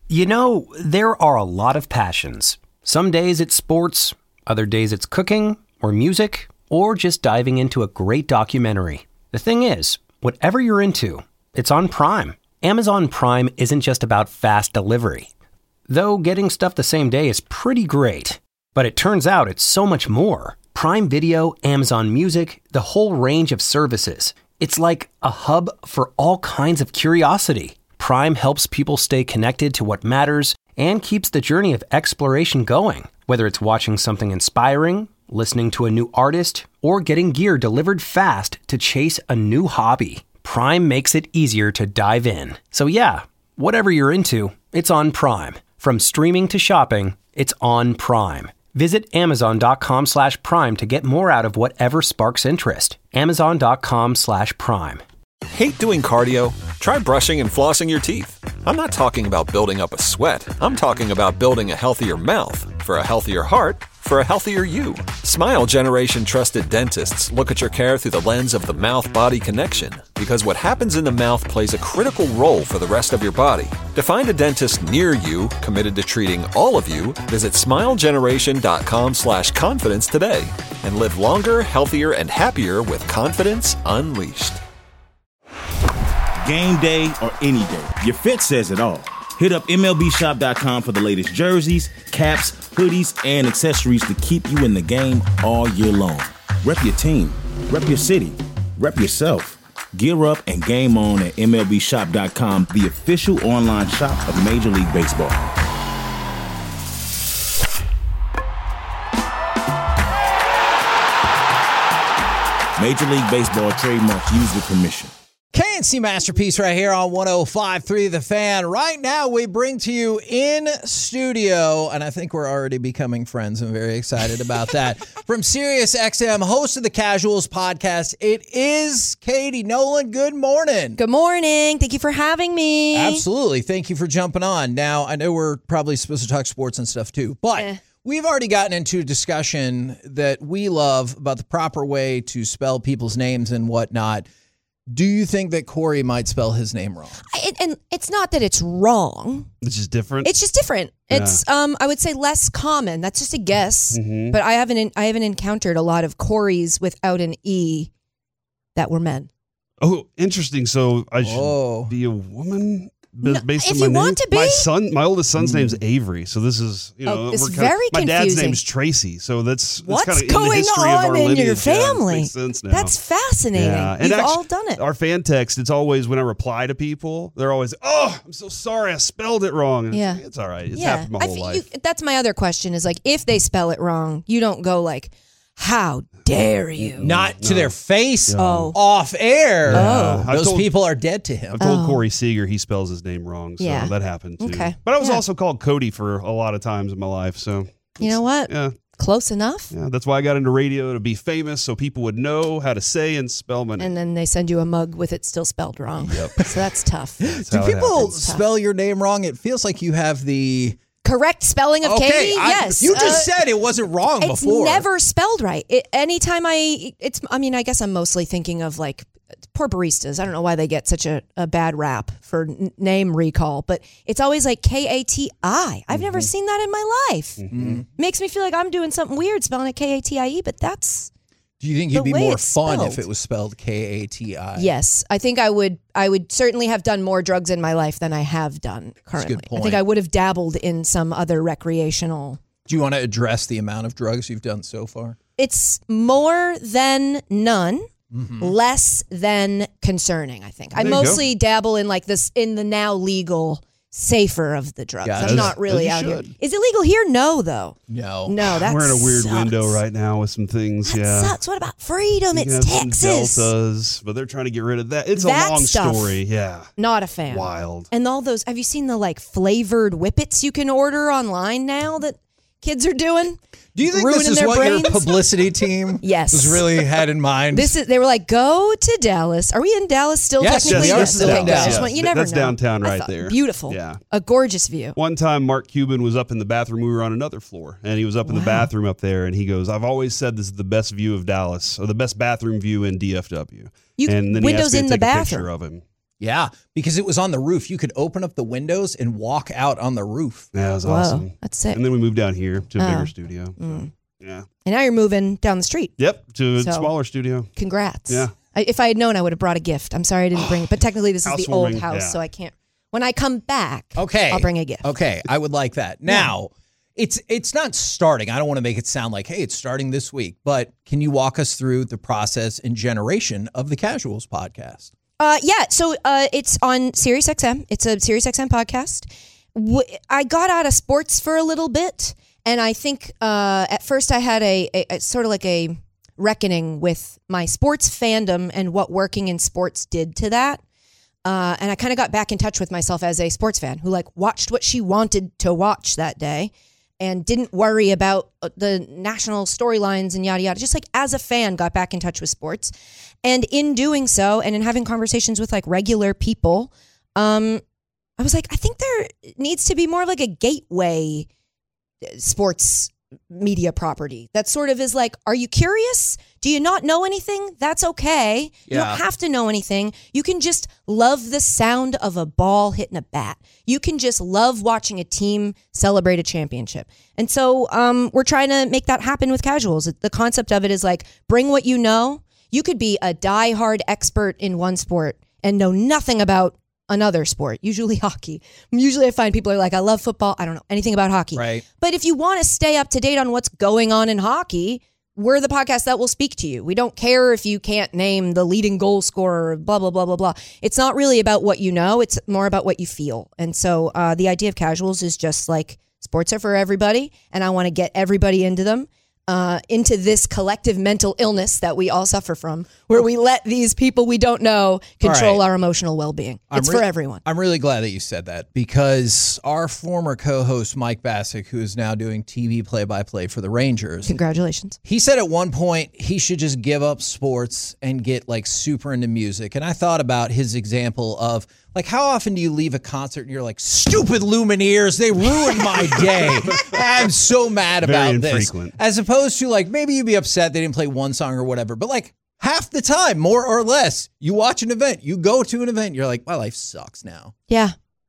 You know, there are a lot of passions. Some days it's sports, other days it's cooking or music, or just diving into a great documentary. The thing is, whatever you're into, it's on Prime. Amazon Prime isn't just about fast delivery. Though getting stuff the same day is pretty great. But it turns out it's so much more. Prime Video, Amazon Music, the whole range of services. It's like a hub for all kinds of curiosity. Prime helps people stay connected to what matters and keeps the journey of exploration going. Whether it's watching something inspiring, listening to a new artist, or getting gear delivered fast to chase a new hobby, Prime makes it easier to dive in. So yeah, whatever you're into, it's on Prime. From streaming to shopping, it's on Prime. Visit Amazon.com/Prime to get more out of whatever sparks interest. Amazon.com/Prime. Hate doing cardio? Try brushing and flossing your teeth. I'm not talking about building up a sweat. I'm talking about building a healthier mouth. For a healthier heart, for a healthier you. Smile Generation trusted dentists look at your care through the lens of the mouth-body connection, because what happens in the mouth plays a critical role for the rest of your body. To find a dentist near you committed to treating all of you, visit smilegeneration.com/confidence today and live longer, healthier, and happier with confidence unleashed. Game day or any day, your fit says it all. Hit up MLBshop.com for the latest jerseys, caps, hoodies, and accessories to keep you in the game all year long. Rep your team, rep your city, rep yourself. Gear up and game on at MLBshop.com, the official online shop of Major League Baseball. Major League Baseball trademark used with permission. K&C Masterpiece right here on 105.3 The Fan. Right now, we bring to you in studio, and I think we're already becoming friends. I'm very excited about that. From SiriusXM, host of the Casuals podcast, it is Katie Nolan. Good morning. Good morning. Thank you for having me. Absolutely. Thank you for jumping on. Now, I know we're probably supposed to talk sports and stuff too, but we've already gotten into a discussion that we love about the proper way to spell people's names and whatnot. Do you think that Corey might spell his name wrong? And it's not that it's wrong. It's just different. It's just different. Yeah. It's I would say less common. That's just a guess. Mm-hmm. But I haven't encountered a lot of Coreys without an E that were men. Oh, interesting. So I should be a woman based if on my you name. want to be. My oldest son's name's Avery. So this is it's very my confusing. dad's name's Tracy. So that's what's kind of going in the history on of our in lineage. your family. Yeah, makes sense now. That's fascinating. Yeah. And You've actually, all done it. Our fan text, it's always when I reply to people, they're always, "Oh, I'm so sorry, I spelled it wrong." And yeah, it's all right. It's happened my whole life. That's my other question. Is like if they spell it wrong, you don't go like, "How dare you?" Not to their face. Oh. Off air. Oh. Those people are dead to him. I've told Corey Seager he spells his name wrong, so that happened too. Okay. But I was also called Cody for a lot of times in my life, so you know what? Yeah. Close enough. Yeah, that's why I got into radio, to be famous so people would know how to say and spell my name. And then they send you a mug with it still spelled wrong. Yep. So that's tough. Do people spell your name wrung? It feels like you have the correct spelling of Katie? Yes. You just said it wasn't wrong it's before. It's never spelled right. Anytime I guess I'm mostly thinking of like poor baristas. I don't know why they get such a bad rap for name recall, but it's always like Kati. I've never seen that in my life. Mm-hmm. Makes me feel like I'm doing something weird spelling it Katie, but that's... Do you think you'd be more fun if it was spelled Kati? Yes. I think I would certainly have done more drugs in my life than I have done currently. That's a good point. I think I would have dabbled in some other recreational. Do you want to address the amount of drugs you've done so far? It's more than none, less than concerning, I think. I mostly dabble in like this in the now legal safer of the drugs. I'm not really out here. Is it legal here? No, though. No, that we're in a weird sucks. window right now with some things. That sucks. What about freedom? It's Texas. Some deltas, but they're trying to get rid of that. It's that a long stuff, story. Yeah, not a fan. Wild. And all those. Have you seen the like flavored whippets you can order online now that kids are doing? Do you think this is what your publicity team was really had in mind? They were like, go to Dallas. Are we in Dallas still? Yes, technically? yes, Okay, Dallas. you never That's know. downtown right there. Beautiful. Yeah. A gorgeous view. One time, Mark Cuban was up in the bathroom. We were on another floor, and he was up in the bathroom up there, and he goes, "I've always said this is the best view of Dallas, or the best bathroom view in DFW." And then he windows asked me in to the take a picture bathroom of him. Yeah, because it was on the roof. You could open up the windows and walk out on the roof. Yeah, it was Whoa, awesome. that's sick. And then we moved down here to a bigger studio. So, yeah. And now you're moving down the street. Yep, to a So- smaller studio. Congrats. Yeah. If I had known, I would have brought a gift. I'm sorry I didn't bring it. But technically, this is the old Housewarming, house, yeah. so I can't. When I come back, Okay. I'll bring a gift. Okay, I would like that. Now, it's not starting. I don't want to make it sound like, hey, it's starting this week. But can you walk us through the process and generation of the Casuals podcast? Yeah, so it's on SiriusXM. It's a SiriusXM podcast. I got out of sports for a little bit, and I think at first I had a sort of like a reckoning with my sports fandom and what working in sports did to that. And I kind of got back in touch with myself as a sports fan who like watched what she wanted to watch that day and didn't worry about the national storylines and yada, yada. Just like as a fan, got back in touch with sports. And in doing so and in having conversations with like regular people, I was like, I think there needs to be more of like a gateway sports media property that sort of is like, are you curious? Do you not know anything? That's okay. You Yeah. don't have to know anything. You can just love the sound of a ball hitting a bat. You can just love watching a team celebrate a championship. And so we're trying to make that happen with Casuals. The concept of it is like, bring what you know. You could be a diehard expert in one sport and know nothing about another sport, usually hockey. Usually I find people are like, I love football. I don't know anything about hockey. Right. But if you want to stay up to date on what's going on in hockey, we're the podcast that will speak to you. We don't care if you can't name the leading goal scorer, blah, blah, blah, blah, blah. It's not really about what you know. It's more about what you feel. And so the idea of Casuals is just like sports are for everybody. And I want to get everybody into them. Into this collective mental illness that we all suffer from, where we let these people we don't know control All right. our emotional well-being. It's for everyone. I'm really glad that you said that because our former co-host, Mike Bassick, who is now doing TV play-by-play for the Rangers, Congratulations. he said at one point he should just give up sports and get like super into music. And I thought about his example of like, how often do you leave a concert and you're like, stupid Lumineers, they ruined my day. I'm so mad Very about this. infrequent. As opposed to like, maybe you'd be upset they didn't play one song or whatever, but like half the time, more or less, you watch an event, you go to an event, you're like, my life sucks now. Yeah.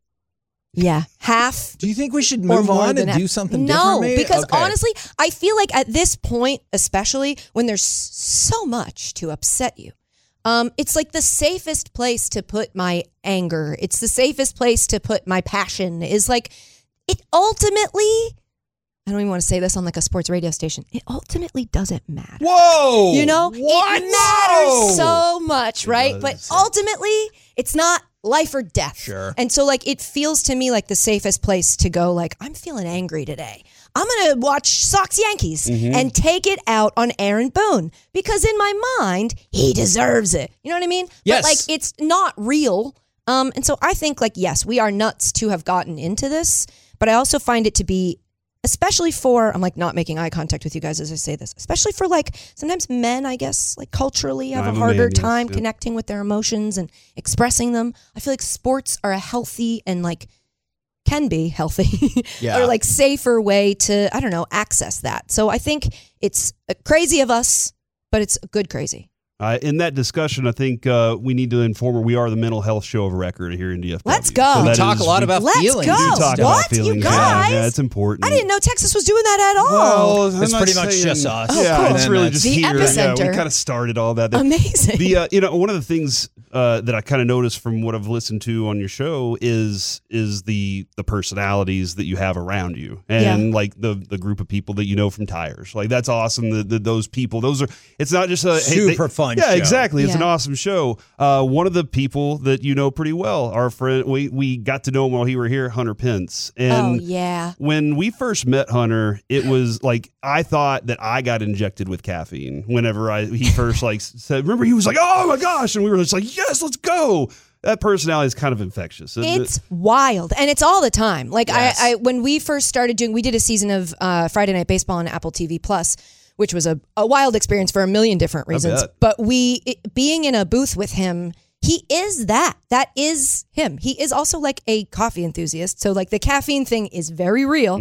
Yeah. Half. Do you think we should or move more on than and half. do something No, different? maybe? because Okay. honestly, I feel like at this point, especially when there's so much to upset you, it's like the safest place to put my anger. It's the safest place to put my passion. Is like it ultimately. I don't even want to say this on like a sports radio station. It ultimately doesn't matter. Whoa! You know, What? it matters Whoa! so much, right? But ultimately, it's not life or death. Sure. And so, like, it feels to me like the safest place to go, like, I'm feeling angry today. I'm going to watch Sox Yankees and take it out on Aaron Boone because in my mind, he deserves it. You know what I mean? Yes. But, like, it's not real. And so I think, like, yes, we are nuts to have gotten into this, but I also find it to be especially for, I'm like not making eye contact with you guys as I say this, especially for like sometimes men, I guess, like culturally have I'm a a harder man, yes, time yeah. connecting with their emotions and expressing them. I feel like sports are a healthy and like can be healthy Yeah. or like safer way to, I don't know, access that. So I think it's crazy of us, but it's good crazy. In that discussion, I think we need to inform her we are the mental health show of record here in DFW. Let's go. We that talk is- a lot we about Let's feelings. go. do talk about What? You feelings. guys? Yeah, it's important. I didn't know Texas was doing that at all. Well, It's I'm pretty not much saying- just us. Oh, yeah, cool. it's And really then just The here. Yeah, epicenter. we kind of started all that. Amazing. The one of the things that I kind of noticed from what I've listened to on your show is the personalities that you have around you, and like the group of people that you know from Tires. Like that's awesome. Those people. Those are. It's not just a Super fun Yeah, show. exactly. It's an Yeah. awesome show. One of the people that you know pretty well, our friend, we got to know him while he were here, Hunter Pence, and Oh, yeah. when we first met Hunter, it was like I thought that I got injected with caffeine whenever he first like said. Remember, he was like, "Oh my gosh," and we were just like, "Yes, let's go." That personality is kind of infectious. It's wild, and it's all the time. Like Yes. I when we first started doing, we did a season of Friday Night Baseball on Apple TV Plus, which was a wild experience for a million different reasons. bet. But being in a booth with him, he is that. That is him. He is also like a coffee enthusiast. So like the caffeine thing is very real.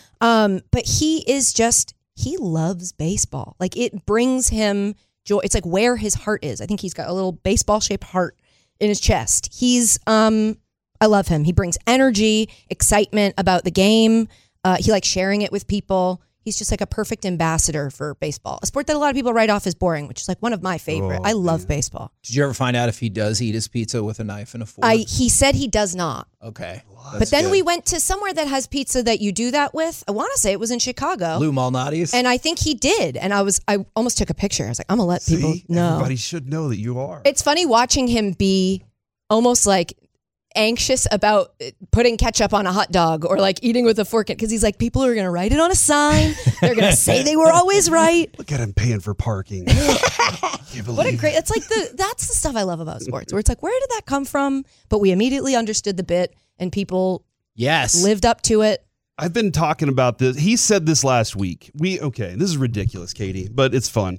But he is just, he loves baseball. Like it brings him joy. It's like where his heart is. I think he's got a little baseball shaped heart. in his chest. He's, I love him. He brings energy, excitement about the game. He likes sharing it with people. He's just like a perfect ambassador for baseball, a sport that a lot of people write off as boring, which is like one of my favorite. I love baseball. Did you ever find out if he does eat his pizza with a knife and a fork? He said he does not. Okay. But then we went to somewhere that has pizza that you do that with. I want to say it was in Chicago. Lou Malnati's? And I think he did. And I almost took a picture. I was like, I'm going to let people know. Everybody should know that you are. It's funny watching him be almost like anxious about putting ketchup on a hot dog or like eating with a fork, because he's like, people are going to write it on a sign. They're going to say they were always right. Look at him paying for parking. What a great, it's like that's the stuff I love about sports, where it's like, where did that come from? But we immediately understood the bit and people lived up to it. I've been talking about this. He said this last week. This is ridiculous, Katie, but it's fun.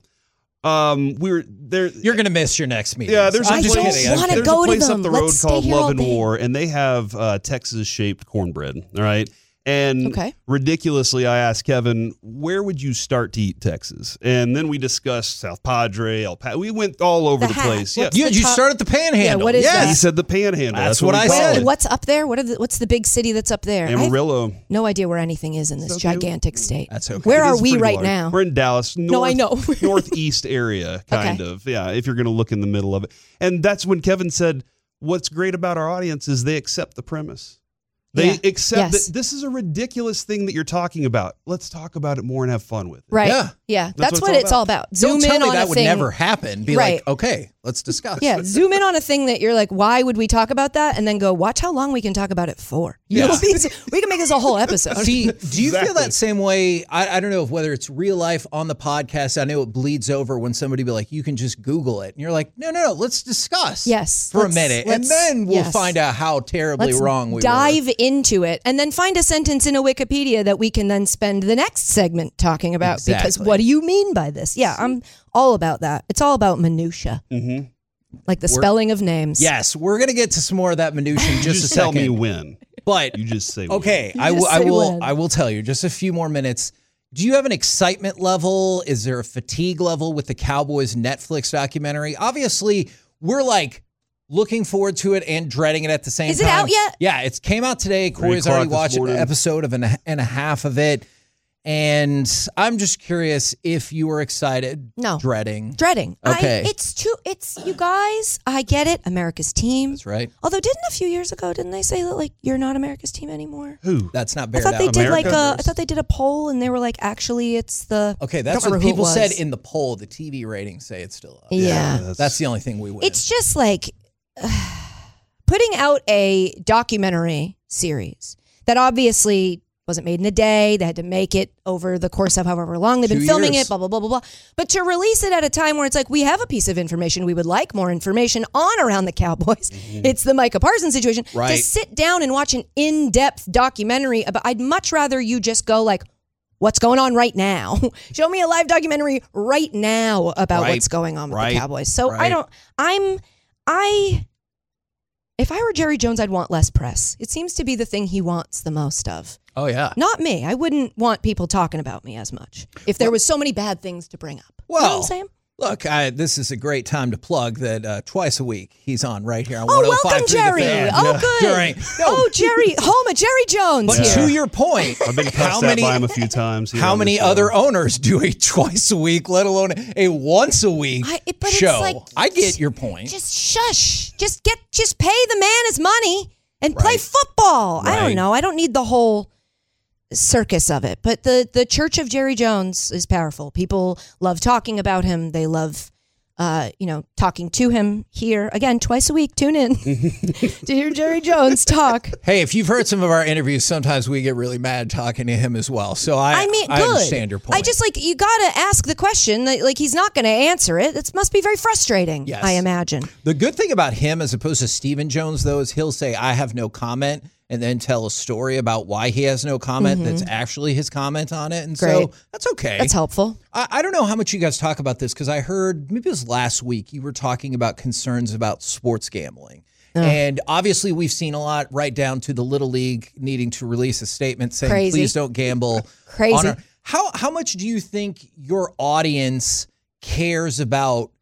We're there. You're gonna miss your next meeting. Yeah, there's a I place, don't want to there's go a to place them. up the road Let's called stay here all Love and day. War, and they have Texas-shaped cornbread. All right. And Okay. ridiculously, I asked Kevin, where would you start to eat Texas? And then we discussed South Padre, El Paso. We went all over the Hat. place. What's Yeah. the You top- start at the Panhandle. Yeah, what is that? He said the Panhandle. That's what I we said. call it. What's up there? What's the big city that's up there? I have Amarillo. no idea where anything is in this okay. gigantic state. That's okay. Where It are is we pretty right large. now? We're in Dallas. No, I know. Northeast area, kind Okay. of. Yeah, if you're going to look in the middle of it. And that's when Kevin said, what's great about our audience is they accept the premise. They Yeah. accept Yes. that this is a ridiculous thing that you're talking about. Let's talk about it more and have fun with it. Right. Yeah. Yeah. That's That's what what it's it's all all about. Don't Zoom tell in me on that a would thing. never happen. Be Right. like, okay, let's discuss. Yeah, zoom in on a thing that you're like, why would we talk about that? And then go, watch how long we can talk about it for. You know, we can make this a whole episode. See, do you feel Exactly. that same way? I don't know if whether it's real life on the podcast. I know it bleeds over when somebody be like, you can just Google it. And you're like, no, let's discuss Yes, for a let's- minute. And let's- then we'll yes. find out how terribly Let's wrong we were. dive into it and then find a sentence in a Wikipedia that we can then spend the next segment talking about. Because Exactly. what do you mean by this? Yeah, I'm all about that. It's all about minutia. Mm-hmm. Like the spelling of names. Yes, we're going to get to some more of that minutia in You just just a tell second. me when. But You just say when. okay, You I just say will. when. I will tell you just a few more minutes. Do you have an excitement level? Is there a fatigue level with the Cowboys Netflix documentary? Obviously, we're like looking forward to it and dreading it at the same time. Is it out yet? Yeah, it came out today. Corey's already 3:00 this watched an morning. episode of and a half of it. And I'm just curious if you were excited, No. dreading. Dreading. Okay. It's you guys, I get it. America's team. That's right. Although didn't a few years ago, didn't they say that like you're not America's team anymore? Who? That's not I bared thought out. they did like America? I thought they did a poll and they were like, actually it's the Okay, I that's don't what remember who it people said was. in the poll. The TV ratings say it's still up. Yeah. That's the only thing we win. It's just like putting out a documentary series that obviously wasn't made in a day. They had to make it over the course of however long they've been 2 filming years. it, blah, blah, blah, blah, blah. But to release it at a time where it's like, we have a piece of information we would like more information on around the Cowboys. It's the Micah Parsons situation. Right. To sit down and watch an in-depth documentary about, I'd much rather you just go like, what's going on right now? Show me a live documentary right now about Right. what's going on with Right. the Cowboys. So Right. if I were Jerry Jones, I'd want less press. It seems to be the thing he wants the most of. Oh, yeah. Not me. I wouldn't want people talking about me as much if there was so many bad things to bring up. You know what Well, I'm saying? look, this is a great time to plug that twice a week he's on right here on Oh, 105.3 welcome, The Jerry. Fan. Oh, good. During, Oh, Jerry. Home of Jerry Jones but here. to your point, I've been cussed at by him a few times. here how on many this show. other owners do a twice a week, let alone a once a week But it's show? like, I get your point. Just shush. Just pay the man his money and play Right. football. I Right. don't know. I don't need the whole circus of it. But the Church of Jerry Jones is powerful. People love talking about him. They love talking to him here. Again, twice a week, tune in to hear Jerry Jones talk. Hey, if you've heard some of our interviews, sometimes we get really mad talking to him as well. So I good. understand your point. I just you got to ask the question. Like he's not going to answer it. It must be very frustrating, Yes. I imagine. The good thing about him, as opposed to Stephen Jones, though, is he'll say, I have no comment, and then tell a story about why he has no comment that's actually his comment on it. And Great. so that's okay. That's helpful. I don't know how much you guys talk about this because I heard, maybe it was last week, you were talking about concerns about sports gambling. And obviously, we've seen a lot right down to the Little League needing to release a statement saying, Crazy. please don't gamble. Crazy. How much do you think your audience cares about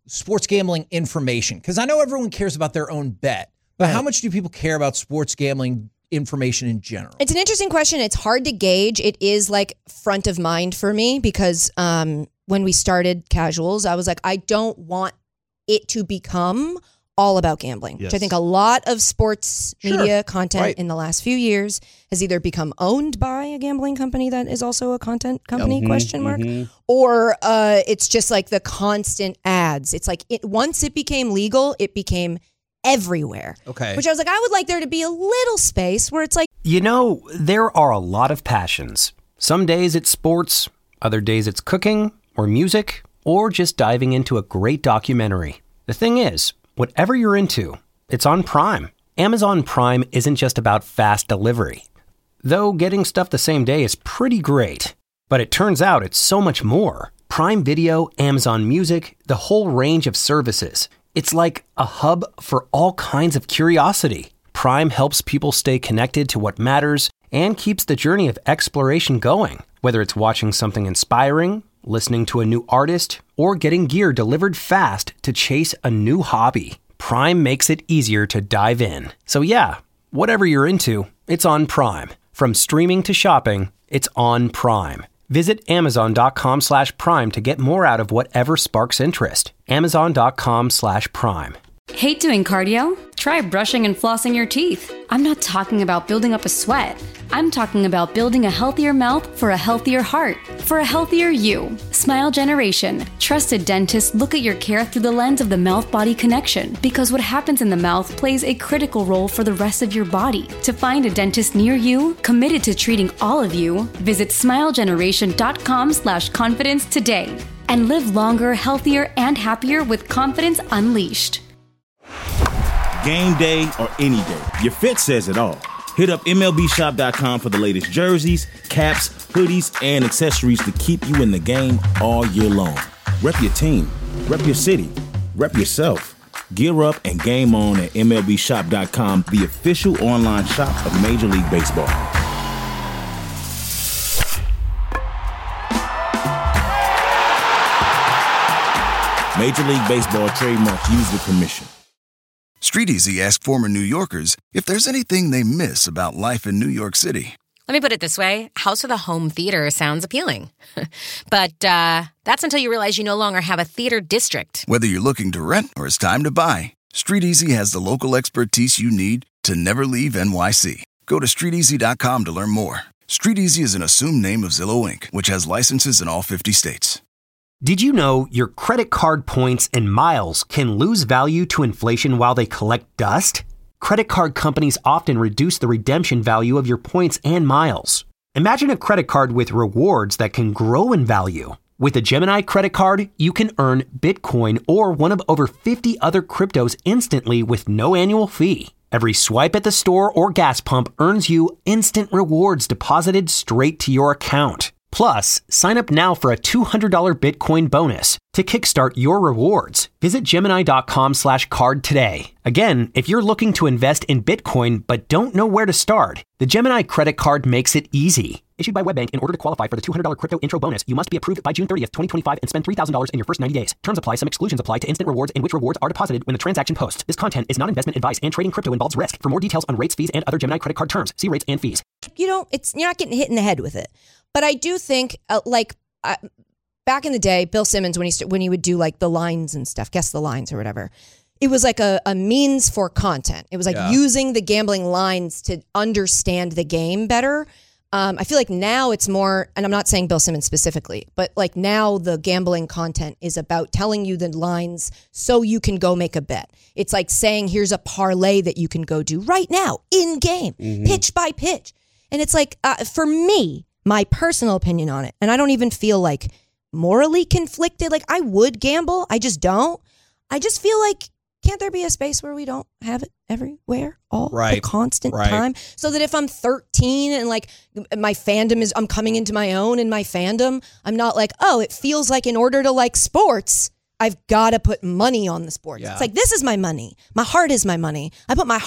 sports gambling information? Because I know everyone cares about their own bet, but how much do people care about sports gambling information in general? It's an interesting question. It's hard to gauge. It is like front of mind for me because when we started Casuals, I was like, I don't want it to become all about gambling, which I think a lot of sports media content in the last few years has either become owned by a gambling company that is also a content company, question mark, or it's just like the constant ads. It's like once it became legal, it became everywhere. Okay. Which I was like, I would like there to be a little space where it's like, You know, there are a lot of passions. Some days it's sports, other days it's cooking or music, or just diving into a great documentary. The thing is, whatever you're into, it's on Prime. Amazon Prime isn't just about fast delivery. Though getting stuff the same day is pretty great. But it turns out it's so much more. Prime Video, Amazon Music, the whole range of services. It's like a hub for all kinds of curiosity. Prime helps people stay connected to what matters and keeps the journey of exploration going. Whether it's watching something inspiring, listening to a new artist, or getting gear delivered fast to chase a new hobby, Prime makes it easier to dive in. So yeah, whatever you're into, it's on Prime. From streaming to shopping, it's on Prime. Visit Amazon.com/Prime to get more out of whatever sparks interest. Amazon.com/Prime. Hate doing cardio? Try brushing and flossing your teeth. I'm not talking about building up a sweat. I'm talking about building a healthier mouth for a healthier heart, for a healthier you. Smile Generation. Trusted dentists look at your care through the lens of the mouth-body connection because what happens in the mouth plays a critical role for the rest of your body. To find a dentist near you, committed to treating all of you, visit smilegeneration.com/confidence today and live longer, healthier, and happier with confidence unleashed. Game day or any day, your fit says it all. Hit up MLBshop.com for the latest jerseys, caps, hoodies, and accessories to keep you in the game all year long. Rep your team, rep your city, rep yourself. Gear up and game on at MLBshop.com, the official online shop of Major League Baseball. Major League Baseball trademarks used with permission. StreetEasy asked former New Yorkers if there's anything they miss about life in New York City. Let me put it this way. House with a home theater sounds appealing. But that's until you realize you no longer have a theater district. Whether you're looking to rent or it's time to buy, StreetEasy has the local expertise you need to never leave NYC. Go to StreetEasy.com to learn more. StreetEasy is an assumed name of Zillow Inc., which has licenses in all 50 states. Did you know your credit card points and miles can lose value to inflation while they collect dust? Credit card companies often reduce the redemption value of your points and miles. Imagine a credit card with rewards that can grow in value. With a Gemini credit card, you can earn Bitcoin or one of over 50 other cryptos instantly with no annual fee. Every swipe at the store or gas pump earns you instant rewards deposited straight to your account. Plus, sign up now for a $200 Bitcoin bonus to kickstart your rewards. Visit Gemini.com/card today. Again, if you're looking to invest in Bitcoin but don't know where to start, the Gemini credit card makes it easy. Issued by WebBank, in order to qualify for the $200 crypto intro bonus, you must be approved by June 30th, 2025 and spend $3,000 in your first 90 days. Terms apply. Some exclusions apply to instant rewards in which rewards are deposited when the transaction posts. This content is not investment advice and trading crypto involves risk. For more details on rates, fees, and other Gemini credit card terms, see rates and fees. You're not getting hit in the head with it. But I do think, back in the day, Bill Simmons, when he would do like the lines and stuff, guess the lines or whatever, it was like a means for content. It was like using the gambling lines to understand the game better. I feel like now it's more, and I'm not saying Bill Simmons specifically, but like now the gambling content is about telling you the lines so you can go make a bet. It's like saying, here's a parlay that you can go do right now in game, pitch by pitch. And it's like, for me, my personal opinion on it, and I don't even feel like morally conflicted. Like I would gamble. I just don't. I just feel like, can't there be a space where we don't have it everywhere all the constant time? So that if I'm 13 and like my fandom is, I'm coming into my own in my fandom, I'm not like, oh, it feels like in order to like sports, I've got to put money on the sports. Yeah. It's like, this is my money. My heart is my money. I put my heart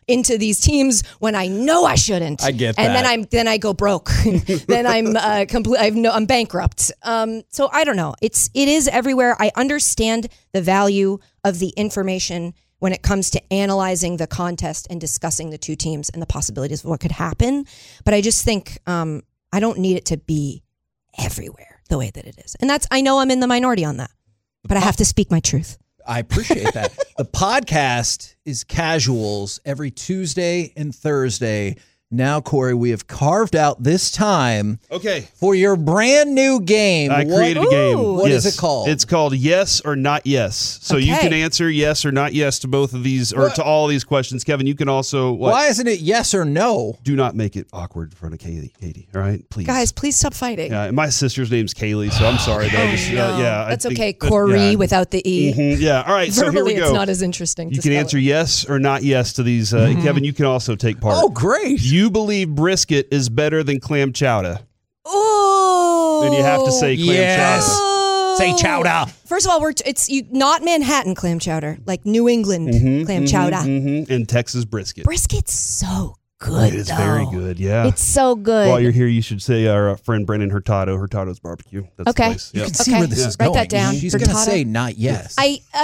into these teams when I know I shouldn't. I get and that. then I go broke. Then I'm I'm bankrupt. So I don't know. It is everywhere. I understand the value of the information when it comes to analyzing the contest and discussing the two teams and the possibilities of what could happen. But I just think I don't need it to be everywhere the way that it is. And I know I'm in the minority on that, but I have to speak my truth. I appreciate that. The podcast is Casuals every Tuesday and Thursday. Now, Corey, we have carved out this time for your brand new game. I created a game. What is it called? It's called Yes or Not Yes. So you can answer yes or not yes to both of these, or to all of these questions. Kevin, you can also... Why isn't it yes or no? Do not make it awkward in front of Katie, all right? Please. Guys, please stop fighting. Yeah, my sister's name's Kaylee, so I'm sorry. That's okay. Corey without the E. Mm-hmm. Yeah, all right, so here we Verbally, go. it's not as interesting. You can answer yes or not yes to these. Kevin, you can also take part. Oh, great. You believe brisket is better than clam chowder. Oh. Then you have to say clam chowder. Say chowder. First of all, it's not Manhattan clam chowder, like New England clam chowder. And Texas brisket. Brisket's so good, It's very good, yeah. It's so good. While you're here, you should say our friend Brennan Hurtado's Barbecue. That's Okay. the place. You Yep. can see where this is going. Write that down. She's for going to Tato. say not yes.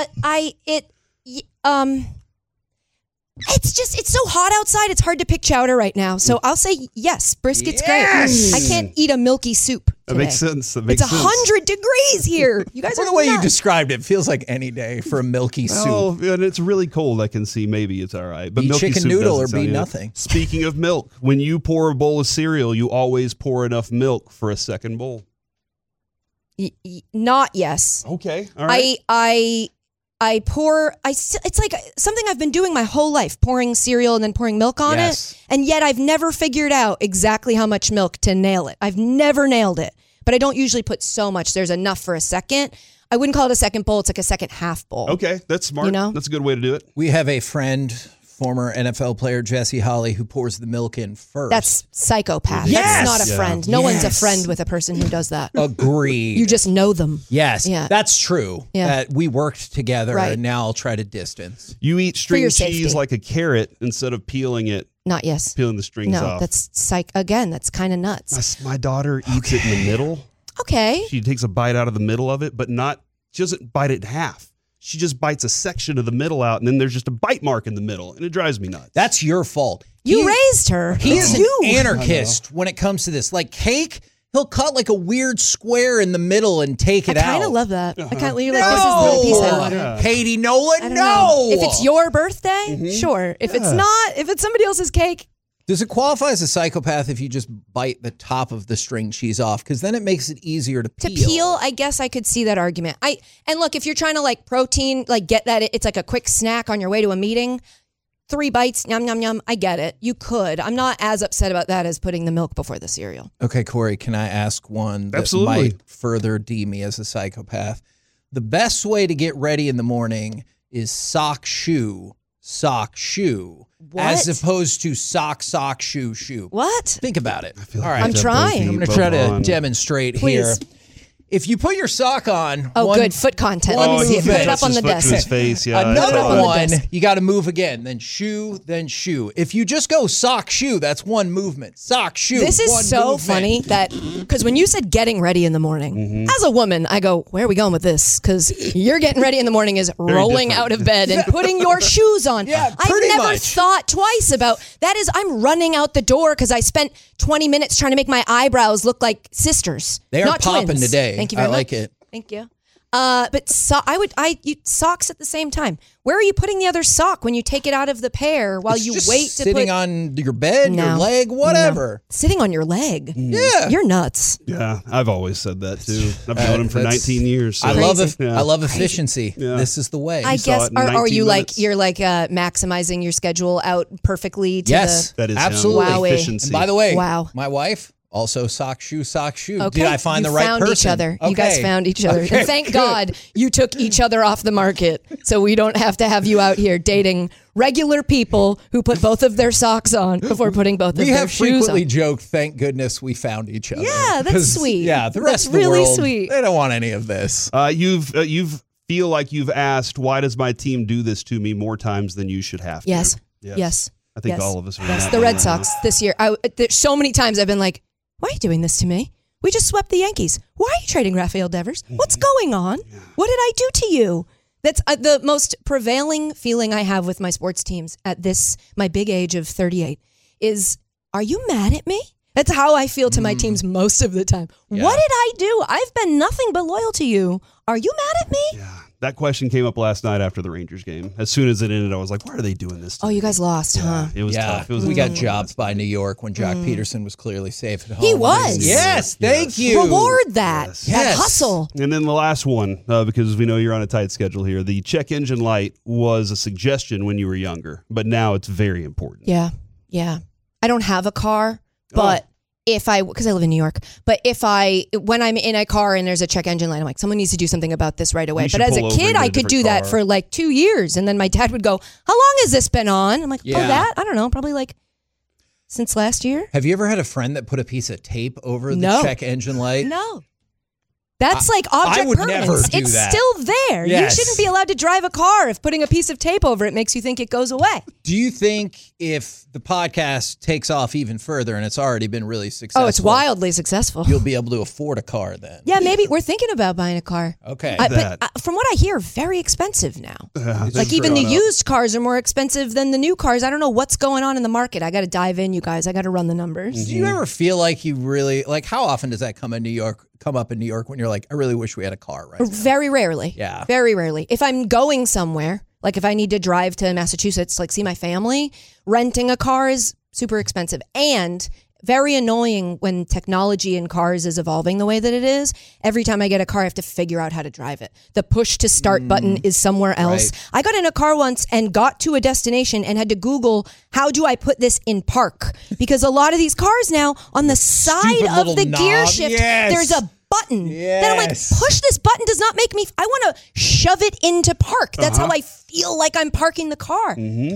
It's so hot outside. It's hard to pick chowder right now. So I'll say yes. Brisket's great. I can't eat a milky soup That today. makes sense. It's 100 degrees here. You guys For are the way you nuts. described it, feels like any day for a milky soup. Oh, and it's really cold. I can see maybe it's all right. But Be milky chicken soup noodle doesn't or be sound good. nothing. Speaking of milk, when you pour a bowl of cereal, you always pour enough milk for a second bowl. Not yes. Okay. All right. It's like something I've been doing my whole life, pouring cereal and then pouring milk on Yes. it. And yet I've never figured out exactly how much milk to nail it. I've never nailed it, but I don't usually put so much. There's enough for a second. I wouldn't call it a second bowl. It's like a second half bowl. Okay, that's smart. You know? That's a good way to do it. We have a friend, former NFL player Jesse Holly, who pours the milk in first. That's psychopath. Yes! That's not a Yeah. friend. No one's a Yes. friend with a person who does that. Agreed. You just know them. Yes, Yeah. that's true. Yeah. We worked together, Right. and now I'll try to distance. You eat string your cheese safety. like a carrot instead of peeling Not yes. the strings No, off. that's again, that's kind of nuts. My daughter eats it in the middle. Okay. She takes a bite out of the middle of it, but she doesn't bite it in half. She just bites a section of the middle out, and then there's just a bite mark in the middle, and it drives me nuts. That's your fault. You raised her. He It's is you. an anarchist when it comes to this. Like cake, he'll cut like a weird square in the middle and take it I out. kind of love that. I kind of you're No! like, this is the piece I wanted. Yeah. Katie Nolan, I don't no. know. If it's your birthday, sure. If it's not, if it's somebody else's cake, Does it qualify as a psychopath if you just bite the top of the string cheese off? Because then it makes it easier to to peel. peel, I guess I could see that argument. And look, if you're trying to like protein, like get that, it's like a quick snack on your way to a meeting. 3 bites, yum, yum, yum. I get it. You could. I'm not as upset about that as putting the milk before the cereal. Okay, Corey, can I ask one that Absolutely. might further deem me as a psychopath? The best way to get ready in the morning is sock, shoe, What? as opposed to sock, shoe, shoe. What? Think about it. All right. I'm trying. I'm going to try to demonstrate here. Please. If you put your sock on, Oh, good. Foot content. Let me see it. he Put it touches up on the Foot to his desk. face, yeah. Put it Another up on the one, desk. you got to move again. Then shoe, then shoe. If you just go sock, shoe, that's one movement. Sock, shoe. This is one so movement. funny that because when you said getting ready in the morning, as a woman, I go, where are we going with this? Because you're getting ready in the morning is rolling different. out of bed and putting your shoes on. Yeah, I've pretty never much. thought twice about that. Is I'm running out the door because I spent 20 minutes trying to make my eyebrows look like sisters. They are not popping twins. today. Thank you very I like much. it. Thank you. But you socks at the same time. Where are you putting the other sock when you take it out of the pair while It's you just wait to sitting put on your bed, your No. leg, whatever. sitting on your leg? Yeah. You're nuts. Yeah, I've always said that too. I've known him for that's- 19 years. So. I love Crazy. Yeah. I love efficiency. Yeah. This is the way. I saw guess it in are 19 you like minutes. you're like maximizing your schedule out perfectly to Yes, That is absolutely. him. Wowee. Efficiency. And by the way, Wow. my wife also sock, shoe. Okay. Did I find you the right found person? each other. You Okay. guys found each other. Okay, And thank good. God you took each other off the market so we don't have to have you out here dating regular people who put both of their socks on before putting both of We their have shoes frequently on. joked, thank goodness we found each other. Yeah, that's 'Cause, sweet. Yeah, the That's rest of the really world, sweet. they don't want any of this. You've feel like you've asked, why does my team do this to me more times than you should have to? Yes. Yes. I think Yes. all of us are. Yes, in that the Red boat. Sox this year. There's so many times I've been like, why are you doing this to me? We just swept the Yankees. Why are you trading Rafael Devers? What's going on? What did I do to you? That's the most prevailing feeling I have with my sports teams at my big age of 38 is, are you mad at me? That's how I feel to my teams most of the time. Yeah. What did I do? I've been nothing but loyal to you. Are you mad at me? Yeah. That question came up last night after the Rangers game. As soon as it ended, I was like, why are they doing this to Oh, me? you guys lost, huh? It was tough. It was we a got tough jobbed by New York when Jock Peterson was clearly safe at home. He was. Yes, thank you. Reward that. Yes. That Yes. hustle. And then the last one, because we know you're on a tight schedule here, the check engine light was a suggestion when you were younger, but now it's very important. Yeah. Yeah. I don't have a car, but because I live in New York, but when I'm in a car and there's a check engine light, I'm like, someone needs to do something about this right away. You should But as pull a over kid, and get I a could do different that car. for like 2 years. And then my dad would go, how long has this been on? I'm like, Yeah. that? I don't know. Probably like since last year. Have you ever had a friend that put a piece of tape over the No. check engine light? No. That's like object would permanence. never do It's that. still there. Yes. You shouldn't be allowed to drive a car if putting a piece of tape over it makes you think it goes away. Do you think if the podcast takes off even further, and it's already been really successful, Oh, it's wildly successful. you'll be able to afford a car then? Yeah, maybe we're thinking about buying a car. Okay. But from what I hear, very expensive now. It's Like even the true. used cars are more expensive than the new cars. I don't know what's going on in the market. I got to dive in, you guys. I got to run the numbers. Do you ever feel like you really like? How often does that come up in New York when you're like, I really wish we had a car right now? Very rarely. Yeah. Very rarely. If I'm going somewhere, like if I need to drive to Massachusetts, like see my family, renting a car is super expensive and very annoying when technology in cars is evolving the way that it is. Every time I get a car, I have to figure out how to drive it. The push to start button is somewhere else. Right. I got in a car once and got to a destination and had to Google, how do I put this in park? Because a lot of these cars now on the side Stupid of little the gear knob. shift, Yes. there's a button. Then I'm like, Yes. push this button does not make me, I want to shove it into park. That's how I feel like I'm parking the car.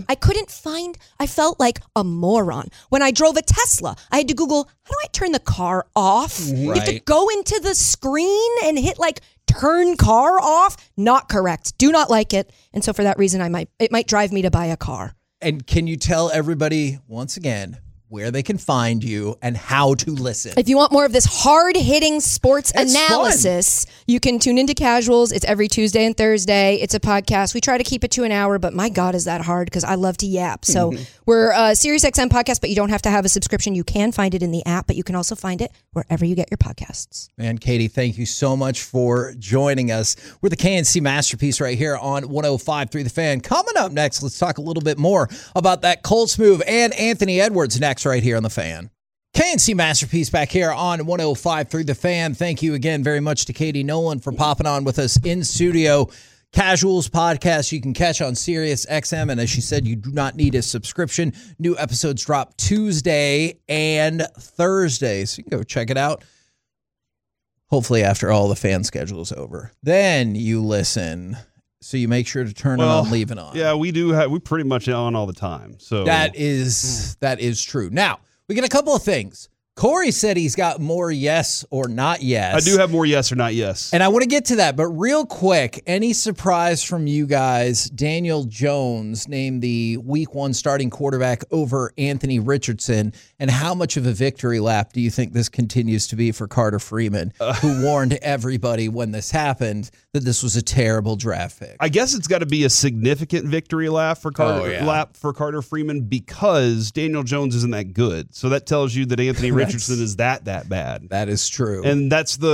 I felt like a moron. When I drove a Tesla, I had to Google, how do I turn the car off? You have to Right. go into the screen and hit like turn car off. Not correct. Do not like it. And so for that reason, it might drive me to buy a car. And can you tell everybody once again where they can find you and how to listen? If you want more of this hard-hitting sports It's analysis, you can tune into Casuals. It's every Tuesday and Thursday. It's a podcast. We try to keep it to an hour, but my God, is that hard because I love to yap. So we're a SiriusXM podcast, but you don't have to have a subscription. You can find it in the app, but you can also find it wherever you get your podcasts. Man, Katie, thank you so much for joining us. We're the KNC Masterpiece right here on 105.3 The Fan. Coming up next, let's talk a little bit more about that Colts move and Anthony Edwards next right here on The Fan. KNC Masterpiece back here on 105.3 The Fan. Thank you again very much to Katie Nolan for popping on with us in studio. Casuals podcast you can catch on Sirius XM, and as she said, you do not need a subscription. New episodes drop Tuesday and Thursday, so you can go check it out. Hopefully after all the fan schedule is over. Then you listen. So you make sure to turn it on, leave it on. Yeah, we do. We pretty much on all the time. So That is true. Now, we get a couple of things. Corey said he's got more yes or not yes. I do have more yes or not yes. And I want to get to that, but real quick, any surprise from you guys? Daniel Jones named the Week 1 starting quarterback over Anthony Richardson, and how much of a victory lap do you think this continues to be for Carter Freeman, who warned everybody when this happened that this was a terrible draft pick? I guess it's got to be a significant victory lap for Carter Freeman because Daniel Jones isn't that good. So that tells you that Anthony Richardson is that bad. That is true. And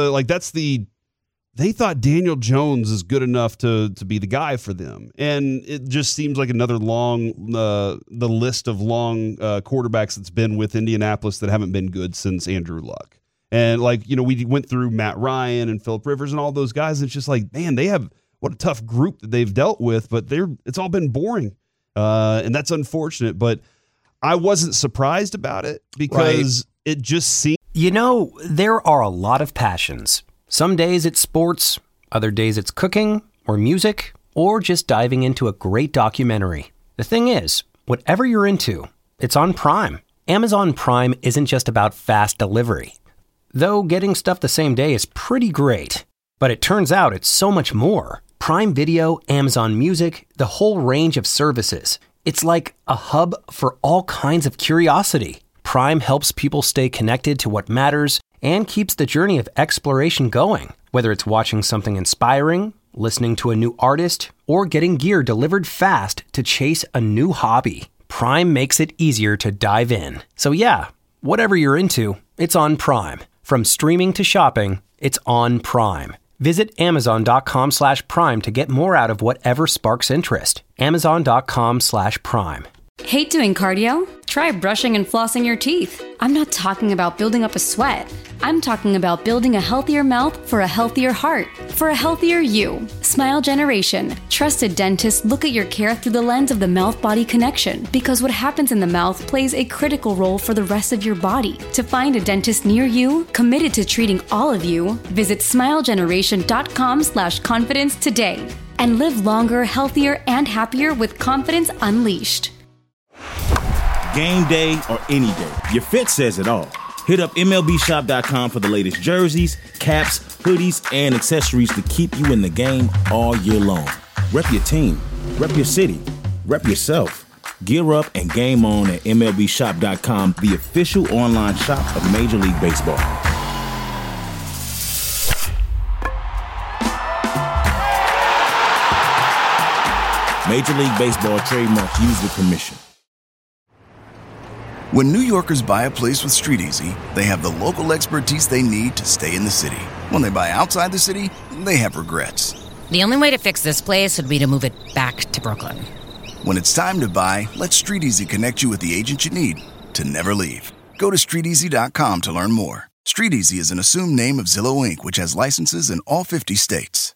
they thought Daniel Jones is good enough to be the guy for them. And it just seems like another the list of long quarterbacks that's been with Indianapolis that haven't been good since Andrew Luck. And we went through Matt Ryan and Phillip Rivers and all those guys. It's just like, man, they have what a tough group that they've dealt with, but it's all been boring. And that's unfortunate, but I wasn't surprised about it because it just seemed. You know, there are a lot of passions. Some days it's sports, other days it's cooking or music, or just diving into a great documentary. The thing is, whatever you're into, it's on Prime. Amazon Prime isn't just about fast delivery. Though getting stuff the same day is pretty great. But it turns out it's so much more. Prime Video, Amazon Music, the whole range of services. It's like a hub for all kinds of curiosity. Prime helps people stay connected to what matters and keeps the journey of exploration going. Whether it's watching something inspiring, listening to a new artist, or getting gear delivered fast to chase a new hobby, Prime makes it easier to dive in. So yeah, whatever you're into, it's on Prime. From streaming to shopping, it's on Prime. Visit Amazon.com/Prime to get more out of whatever sparks interest. Amazon.com/Prime. Hate doing cardio? Try brushing and flossing your teeth. I'm not talking about building up a sweat. I'm talking about building a healthier mouth for a healthier heart, for a healthier you. Smile Generation. Trusted dentists look at your care through the lens of the mouth-body connection, because what happens in the mouth plays a critical role for the rest of your body. To find a dentist near you, committed to treating all of you, visit smilegeneration.com/confidence today and live longer, healthier, and happier with confidence unleashed. Game day or any day, your fit says it all. Hit up MLBshop.com for the latest jerseys, caps, hoodies, and accessories to keep you in the game all year long. Rep your team, rep your city, rep yourself. Gear up and game on at MLBshop.com, the official online shop of Major League Baseball. Major League Baseball trademark used with permission. When New Yorkers buy a place with StreetEasy, they have the local expertise they need to stay in the city. When they buy outside the city, they have regrets. The only way to fix this place would be to move it back to Brooklyn. When it's time to buy, let StreetEasy connect you with the agent you need to never leave. Go to StreetEasy.com to learn more. StreetEasy is an assumed name of Zillow Inc., which has licenses in all 50 states.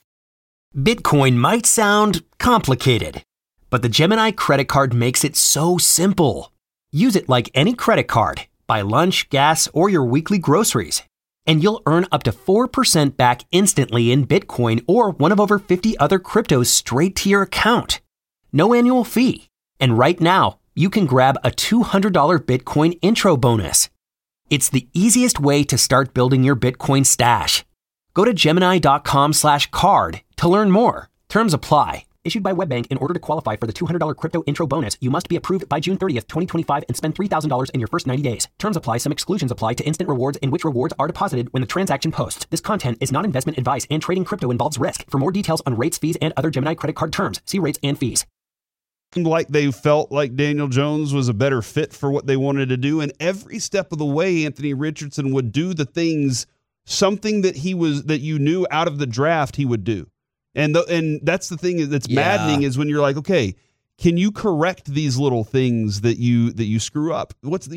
Bitcoin might sound complicated, but the Gemini credit card makes it so simple. Use it like any credit card. Buy lunch, gas, or your weekly groceries, and you'll earn up to 4% back instantly in Bitcoin or one of over 50 other cryptos straight to your account. No annual fee. And right now, you can grab a $200 Bitcoin intro bonus. It's the easiest way to start building your Bitcoin stash. Go to Gemini.com/card to learn more. Terms apply. Issued by WebBank. In order to qualify for the $200 crypto intro bonus, you must be approved by June 30th, 2025 and spend $3,000 in your first 90 days. Terms apply. Some exclusions apply to instant rewards in which rewards are deposited when the transaction posts. This content is not investment advice, and trading crypto involves risk. For more details on rates, fees, and other Gemini credit card terms, see rates and fees. Like they felt like Daniel Jones was a better fit for what they wanted to do, and every step of the way, Anthony Richardson would do the things, something that you knew out of the draft he would do. And that's the thing that's maddening, is when you're like, okay, can you correct these little things that you screw up?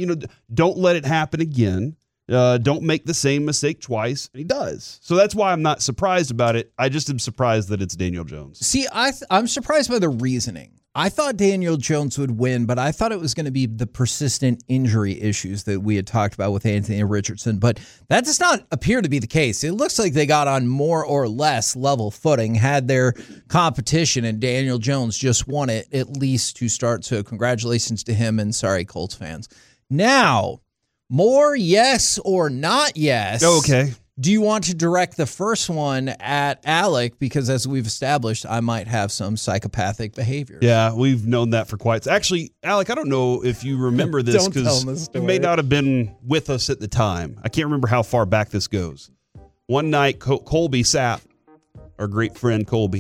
Don't let it happen again. Don't make the same mistake twice. And he does. So that's why I'm not surprised about it. I just am surprised that it's Daniel Jones. See, I'm surprised by the reasoning. I thought Daniel Jones would win, but I thought it was going to be the persistent injury issues that we had talked about with Anthony Richardson. But that does not appear to be the case. It looks like they got on more or less level footing, had their competition, and Daniel Jones just won it, at least to start. So congratulations to him, and sorry, Colts fans. Now, more yes or not yes. Okay. Do you want to direct the first one at Alec? Because as we've established, I might have some psychopathic behavior. Yeah, we've known that for quite. Actually, Alec, I don't know if you remember this because you may not have been with us at the time. I can't remember how far back this goes. One night, Colby Sapp, our great friend Colby,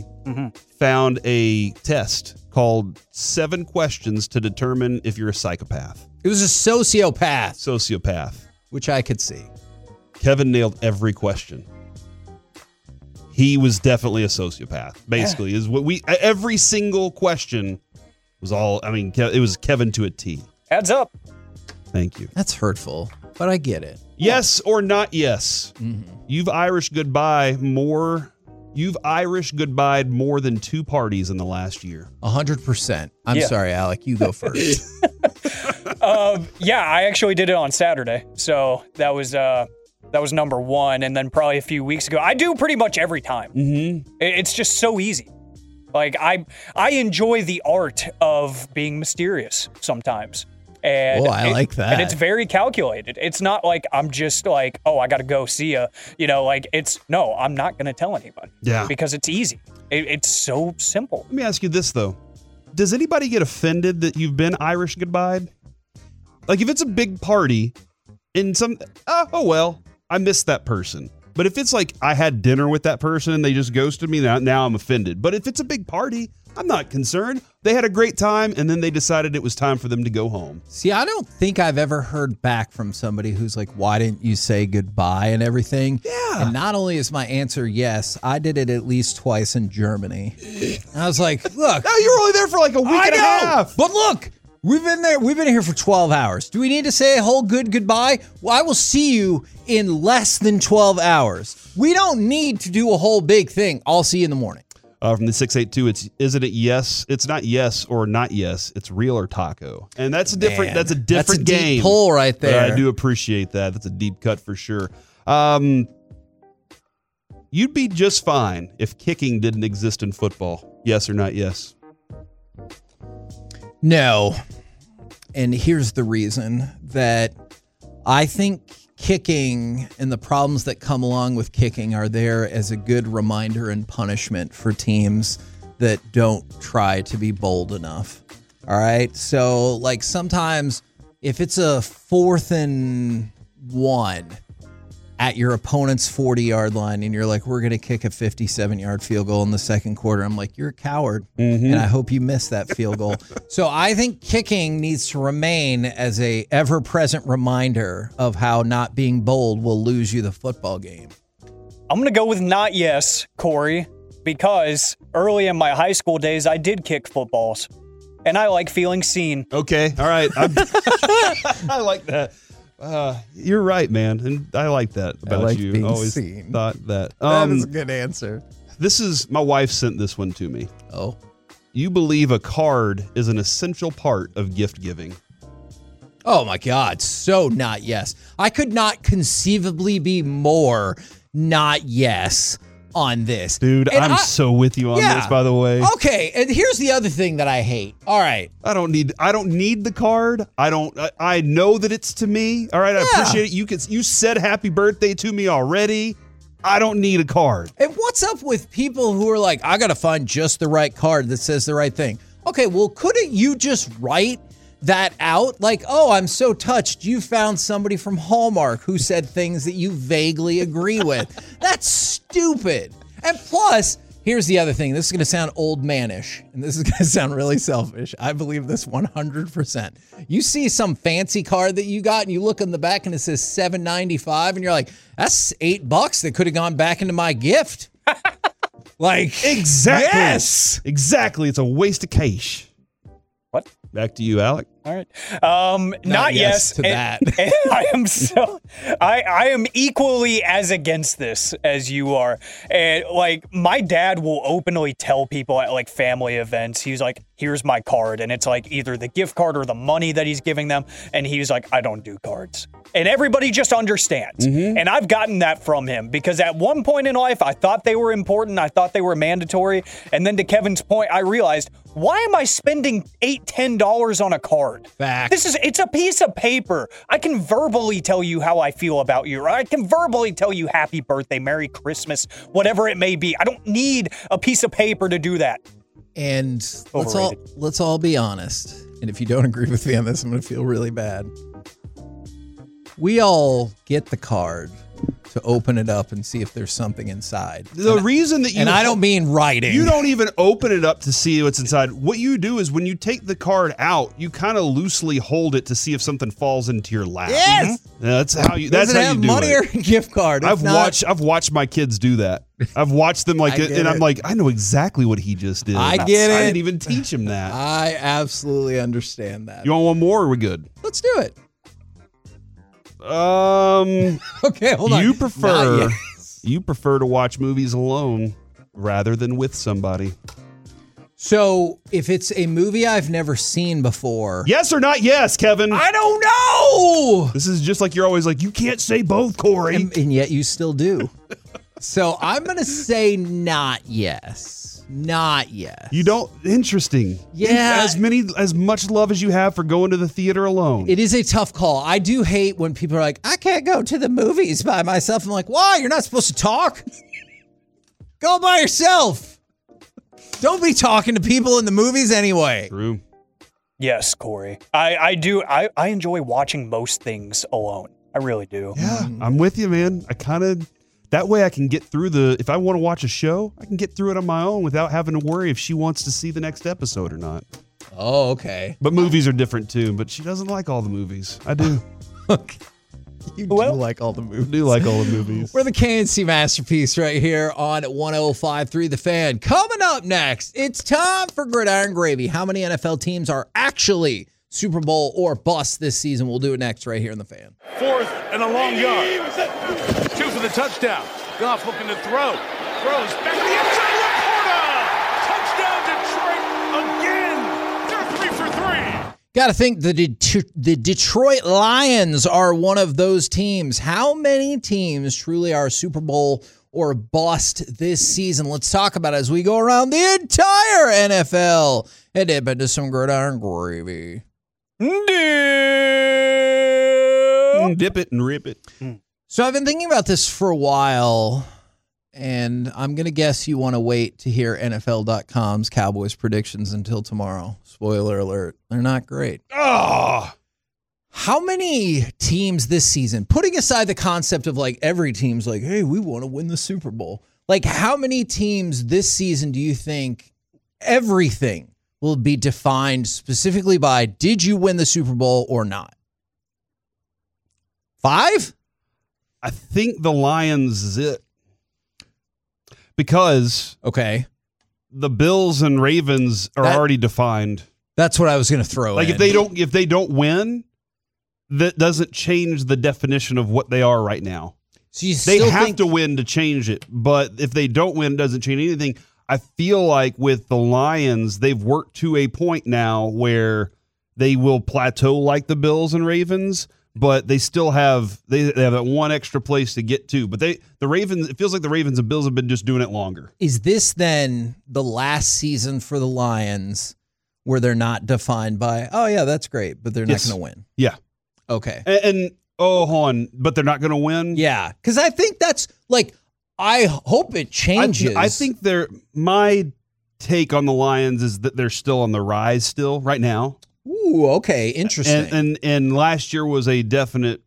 found a test called 7 Questions to Determine If You're a Psychopath. It was a sociopath. Which I could see. Kevin nailed every question. He was definitely a sociopath. Basically, is what every single question was all. I mean, it was Kevin to a T. Adds up. Thank you. That's hurtful, but I get it. Yes or not yes. Mm-hmm. You've Irish goodbye more than 2 parties in the last year. 100%. I'm sorry, Alec. You go first. Yeah, I actually did it on Saturday, so that was number 1, and then probably a few weeks ago. I do pretty much every time. Mm-hmm. It's just so easy. Like, I enjoy the art of being mysterious sometimes. And I like that. And it's very calculated. It's not like I'm just like, oh, I got to go see ya. No, I'm not going to tell anybody. Yeah. Because it's easy. It's so simple. Let me ask you this, though. does anybody get offended that you've been Irish goodbye? Like if it's a big party and well, I missed that person. But if it's like I had dinner with that person and they just ghosted me, now I'm offended. But if it's a big party, I'm not concerned. They had a great time and then they decided it was time for them to go home. See, I don't think I've ever heard back from somebody who's like, why didn't you say goodbye and everything? Yeah. And not only is my answer yes, I did it at least twice in Germany. And I was like, look. No, you were only there for like a week and a half. But look. We've been here for 12 hours. Do we need to say a whole goodbye? Well, I will see you in less than 12 hours. We don't need to do a whole big thing. I'll see you in the morning. From the 682, isn't it yes? It's not yes or not yes. It's real or taco. And that's a different game. That's a deep pull right there. But I do appreciate that. That's a deep cut for sure. You'd be just fine if kicking didn't exist in football. Yes or not yes? No. And here's the reason that I think kicking and the problems that come along with kicking are there as a good reminder and punishment for teams that don't try to be bold enough. All right. So like sometimes if it's a 4th and 1 at your opponent's 40-yard line and you're like, we're going to kick a 57-yard field goal in the second quarter. I'm like, you're a coward. Mm-hmm. And I hope you miss that field goal. So I think kicking needs to remain as a ever-present reminder of how not being bold will lose you the football game. I'm going to go with not yes, Corey, because early in my high school days, I did kick footballs. And I like feeling seen. Okay. All right. I like that. You're right, man, and I like that about I like you. Being Always seen. thought that. That is a good answer. This is my wife sent this one to me. Oh, you believe a card is an essential part of gift giving? Oh my God! So not yes. I could not conceivably be more not yes on this, dude. And I'm so with you on this. By the way, okay. And here's the other thing that I hate. All right, I don't need the card. I know that it's to me. All right, I appreciate it. You said happy birthday to me already. I don't need a card. And what's up with people who are like, I gotta find just the right card that says the right thing? Okay, well, couldn't you just write that out? Like, oh, I'm so touched you found somebody from Hallmark who said things that you vaguely agree with. That's stupid. And plus, here's the other thing. This is going to sound old manish, and this is going to sound really selfish. I believe this 100%. You see some fancy card that you got, and you look in the back, and it says $7.95, and you're like, that's $8 that could have gone back into my gift. Like, exactly. Yes. Exactly. It's a waste of cash. What? Back to you, Alec. All right. Not yes to that. And I am equally as against this as you are. And like my dad will openly tell people at like family events, he's like, here's my card. And it's like either the gift card or the money that he's giving them. And he's like, I don't do cards. And everybody just understands. Mm-hmm. And I've gotten that from him because at one point in life, I thought they were important. I thought they were mandatory. And then to Kevin's point, I realized, why am I spending $8, $10 on a card? Facts. It's a piece of paper. I can verbally tell you how I feel about you. Or I can verbally tell you happy birthday, Merry Christmas, whatever it may be. I don't need a piece of paper to do that. And let's all be honest. And if you don't agree with me on this, I'm going to feel really bad. We all get the card to open it up and see if there's something inside. The reason that you... And I don't mean writing. You don't even open it up to see what's inside. What you do is when you take the card out, you kind of loosely hold it to see if something falls into your lap. Yes! Mm-hmm. That's how you do it. Does it have money or a gift card? I've watched my kids do that. I've watched them I'm like, I know exactly what he just did. I get it. I didn't even teach him that. I absolutely understand that. You want one more or are we good? Let's do it. Okay, hold on. You prefer to watch movies alone rather than with somebody. So, if it's a movie I've never seen before. Yes or not yes, Kevin? I don't know. This is just like you're always like, you can't say both, Corey. And yet you still do. So, I'm going to say not yes. Not yes. You don't? Interesting. Yeah. As much love as you have for going to the theater alone. It is a tough call. I do hate when people are like, I can't go to the movies by myself. I'm like, why? You're not supposed to talk. Go by yourself. Don't be talking to people in the movies anyway. True. Yes, Corey. I do. I enjoy watching most things alone. I really do. Yeah, I'm with you, man. That way I can get through if I want to watch a show, I can get through it on my own without having to worry if she wants to see the next episode or not. Oh, okay. But movies are different too, but she doesn't like all the movies. I do. Okay. You do like all the movies. I do like all the movies. We're the KNC Masterpiece right here on 105.3 The Fan. Coming up next, it's time for Gridiron Gravy. How many NFL teams are actually Super Bowl or bust this season? We'll do it next right here in The Fan. 4th and a long yard. 2 for the touchdown. Goff looking to throw. Throws back to the end zone. Touchdown Detroit again. They're 3 for 3. Got to think the Detroit Lions are one of those teams. How many teams truly are Super Bowl or bust this season? Let's talk about it as we go around the entire NFL and dip into some Gridiron Gravy. Dip it and rip it. So I've been thinking about this for a while, and I'm going to guess you want to wait to hear NFL.com's Cowboys predictions until tomorrow. Spoiler alert, they're not great. Oh. How many teams this season, putting aside the concept of like every team's like, hey, we want to win the Super Bowl. Like how many teams this season do you think everything will be defined specifically by did you win the Super Bowl or not? 5? I think the Lions is it. Because the Bills and Ravens are already defined. That's what I was going to throw in. If they don't win, that doesn't change the definition of what they are right now. So they have to win to change it, but if they don't win, it doesn't change anything. I feel like with the Lions, they've worked to a point now where they will plateau like the Bills and Ravens, but they still have they have that one extra place to get to. But the Ravens, it feels like the Ravens and Bills have been just doing it longer. Is this then the last season for the Lions where they're not defined by, oh yeah, that's great, but they're not going to win? Yeah. Okay. And hold on, but they're not going to win? Yeah, because I think that's like, I hope it changes. I think my take on the Lions is that they're still on the rise still right now. Ooh, okay, interesting. And last year was a definite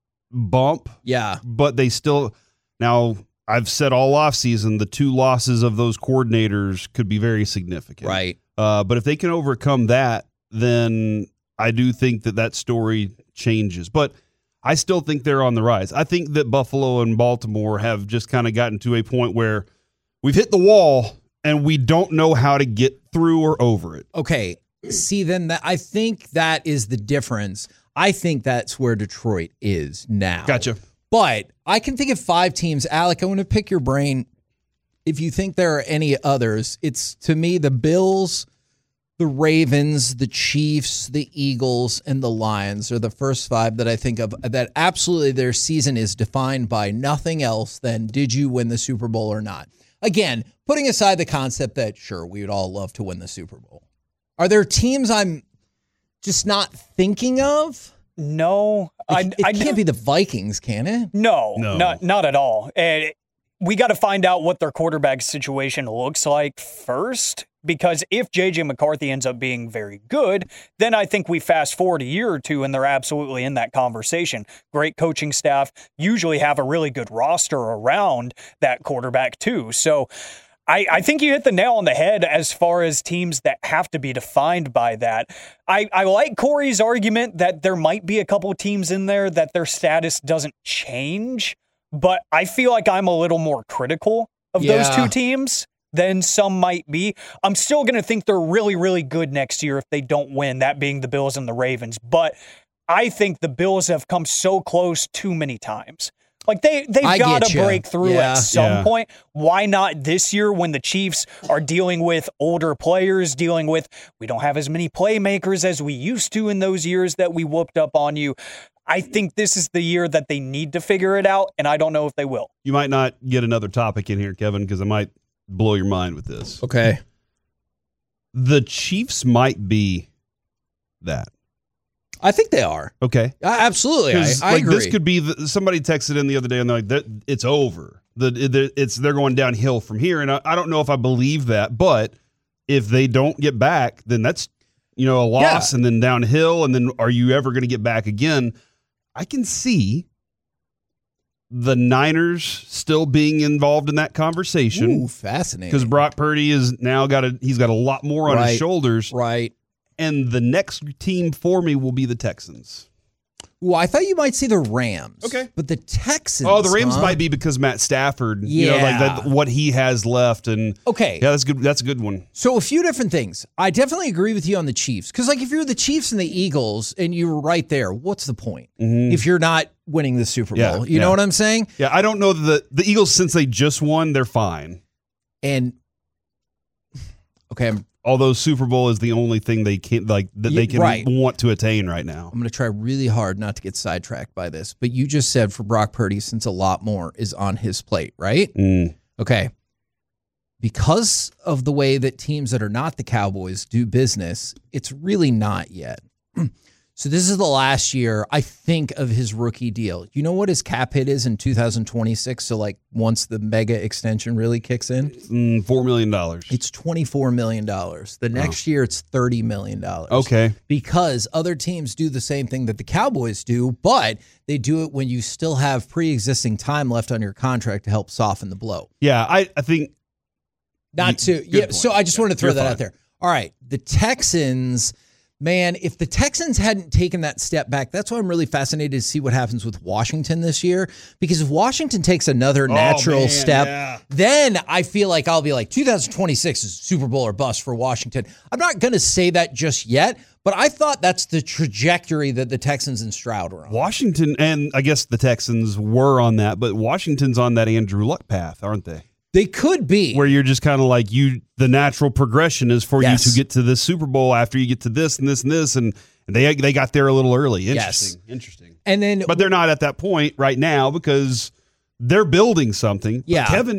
bump. Yeah. But they still, now I've said all offseason, the 2 losses of those coordinators could be very significant. Right. But if they can overcome that, then I do think that story changes. But I still think they're on the rise. I think that Buffalo and Baltimore have just kind of gotten to a point where we've hit the wall and we don't know how to get through or over it. Okay. See, then I think that is the difference. I think that's where Detroit is now. Gotcha. But I can think of 5 teams. Alec, I want to pick your brain. If you think there are any others, it's to me the Bills, the Ravens, the Chiefs, the Eagles, and the Lions are the first 5 that I think of that absolutely their season is defined by nothing else than did you win the Super Bowl or not. Again, putting aside the concept that, sure, we would all love to win the Super Bowl. Are there teams I'm just not thinking of? No. It can't be the Vikings, can it? No. Not at all. And we got to find out what their quarterback situation looks like first, because if J.J. McCarthy ends up being very good, then I think we fast forward a year or two and they're absolutely in that conversation. Great coaching staff, usually have a really good roster around that quarterback too. So I think you hit the nail on the head as far as teams that have to be defined by that. I like Corey's argument that there might be a couple teams in there that their status doesn't change, but I feel like I'm a little more critical of those 2 teams than some might be. I'm still going to think they're really, really good next year if they don't win, that being the Bills and the Ravens. But I think the Bills have come so close too many times. Like they've got to break through at some point. Why not this year when the Chiefs are dealing with older players, we don't have as many playmakers as we used to in those years that we whooped up on you. I think this is the year that they need to figure it out, and I don't know if they will. You might not get another topic in here, Kevin, because I might blow your mind with this. Okay. The Chiefs might be that. I think they are. Okay. Absolutely. I agree. This could be somebody texted in the other day and they're like, it's over. They're going downhill from here. And I don't know if I believe that, but if they don't get back, then that's, a loss and then downhill. And then are you ever going to get back again? I can see the Niners still being involved in that conversation. Ooh, fascinating. Because Brock Purdy is now he's got a lot more on his shoulders. Right. And the next team for me will be the Texans. Well, I thought you might see the Rams. Okay. But the Texans. Oh, the Rams might be because Matt Stafford, what he has left. And okay. Yeah, that's good. That's a good one. So a few different things. I definitely agree with you on the Chiefs. Because if you're the Chiefs and the Eagles and you're right there, what's the point? Mm-hmm. If you're not winning the Super Bowl. You know what I'm saying? Yeah, I don't know the Eagles, since they just won, they're fine. And okay, although Super Bowl is the only thing they can want to attain right now. I'm going to try really hard not to get sidetracked by this, but you just said for Brock Purdy, since a lot more is on his plate, right? Okay. Because of the way that teams that are not the Cowboys do business, it's really not yet. So this is the last year, I think, of his rookie deal. You know what his cap hit is in 2026? So, once the mega extension really kicks in? $4 million. It's $24 million. The next year, it's $30 million. Okay. Because other teams do the same thing that the Cowboys do, but they do it when you still have pre-existing time left on your contract to help soften the blow. Yeah, I think... So I just wanted to throw that out there. All right, the Texans... Man, if the Texans hadn't taken that step back, that's why I'm really fascinated to see what happens with Washington this year. Because if Washington takes another natural step, then I feel like I'll be like, 2026 is Super Bowl or bust for Washington. I'm not going to say that just yet, but I thought that's the trajectory that the Texans and Stroud were on. Washington, and I guess the Texans were on that, but Washington's on that Andrew Luck path, aren't they? They could be. Where you're just kind of like, the natural progression is for you to get to the Super Bowl after you get to this and this and this, and they got there a little early. Interesting. And then, but they're not at that point right now because they're building something. Yeah. But Kevin,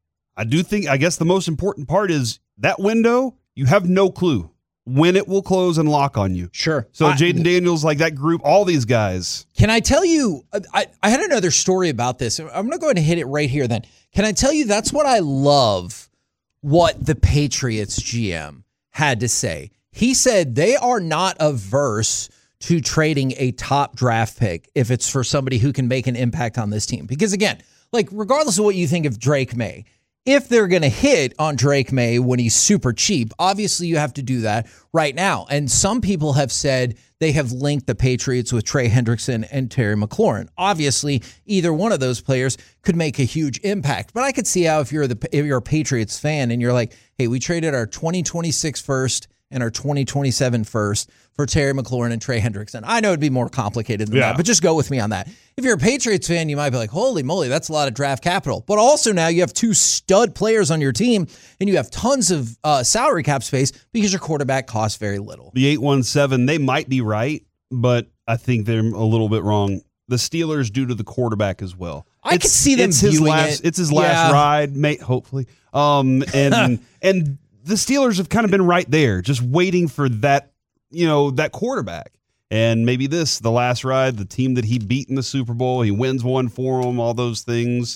I guess the most important part is that window, you have no clue when it will close and lock on you. Sure. So Jaden Daniels, that group, all these guys. Can I tell you, I had another story about this. I'm going to go ahead and hit it right here then. Can I tell you, that's what I love what the Patriots GM had to say. He said they are not averse to trading a top draft pick if it's for somebody who can make an impact on this team. Because again, regardless of what you think of Drake May, if they're going to hit on Drake May when he's super cheap, obviously you have to do that right now. And some people have said they have linked the Patriots with Trey Hendrickson and Terry McLaurin. Obviously, either one of those players could make a huge impact. But I could see how if you're a Patriots fan and you're like, hey, we traded our 2026 first and our 2027 first for Terry McLaurin and Trey Hendrickson. I know it'd be more complicated than that, but just go with me on that. If you're a Patriots fan, you might be like, holy moly, that's a lot of draft capital. But also now you have two stud players on your team and you have tons of salary cap space because your quarterback costs very little. The 817, they might be right, but I think they're a little bit wrong. The Steelers due to the quarterback as well. I could see them viewing it. It's his last ride, mate, hopefully. And the Steelers have kind of been right there, just waiting for that, that quarterback. And maybe the last ride, the team that he beat in the Super Bowl, he wins one for them, all those things.